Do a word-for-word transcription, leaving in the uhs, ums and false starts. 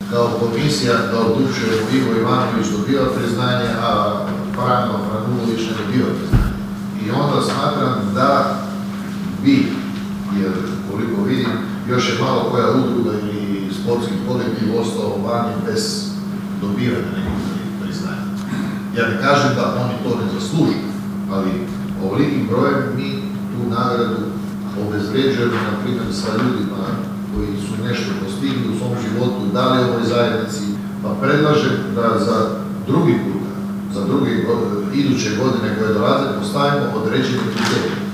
kao komisija da odlučujemo Ivo Ivanović dobiva priznanje, a Franjo Franulović ne dobiva priznanje. I onda smatram da bi, jer koliko vidim, još je malo koja udruga ili sportski kolektiv ostao vani bez dobivanja nekog priznanja. Ja ne kažem da oni to ne zaslužuju, ali ovolikim brojem mi tu nagradu obezvređujemo, na primjer, sa ljudima koji su nešto postigli u svom životu, dali ovoj zajednici, pa predlažem da za drugi puta, za druge iduće godine koje dolaze, postavimo određene kriterije.